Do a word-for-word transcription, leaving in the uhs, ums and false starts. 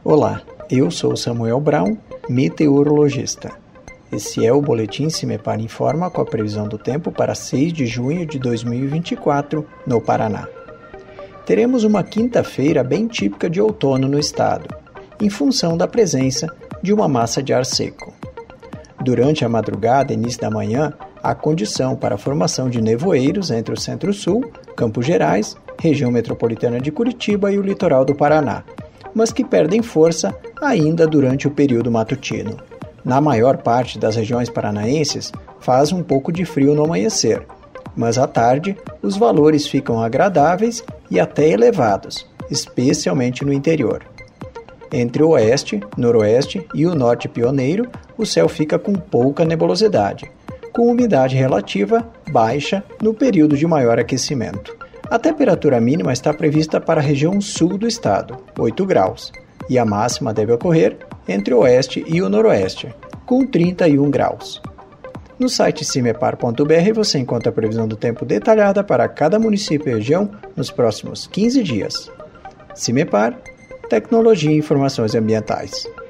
Olá, eu sou Samuel Brown, meteorologista. Esse é o Boletim Cimepar Informa com a previsão do tempo para seis de junho de dois mil e vinte e quatro, no Paraná. Teremos uma quinta-feira bem típica de outono no estado, em função da presença de uma massa de ar seco. Durante a madrugada e início da manhã, há condição para a formação de nevoeiros entre o Centro-Sul, Campos Gerais, região metropolitana de Curitiba e o litoral do Paraná, mas que perdem força ainda durante o período matutino. Na maior parte das regiões paranaenses, faz um pouco de frio no amanhecer, mas à tarde os valores ficam agradáveis e até elevados, especialmente no interior. Entre o oeste, noroeste e o norte pioneiro, o céu fica com pouca nebulosidade, com umidade relativa baixa no período de maior aquecimento. A temperatura mínima está prevista para a região sul do estado, oito graus, e a máxima deve ocorrer entre o oeste e o noroeste, com trinta e um graus. No site cimepar ponto b r você encontra a previsão do tempo detalhada para cada município e região nos próximos quinze dias. Cimepar, Tecnologia e Informações Ambientais.